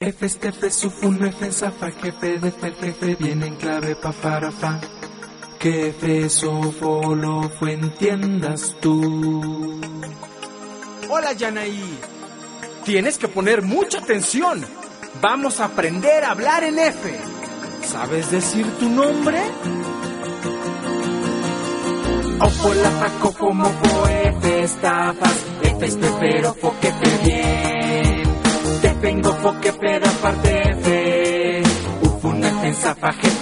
F, F, Sufun, F, Zafa, jefe de jefe, viene en clave pa para fa. Que F, Sofo, lo fue, entiendas tú. Hola, Yanaí. Tienes que poner mucha atención. Vamos a aprender a hablar en F. ¿Sabes decir tu nombre? Ofo, la fa, cofo, mofo, F, estafas, F, pero fo, que te bien. Te vengo, fo, que peda, parte F. Ufun, F, Zafa,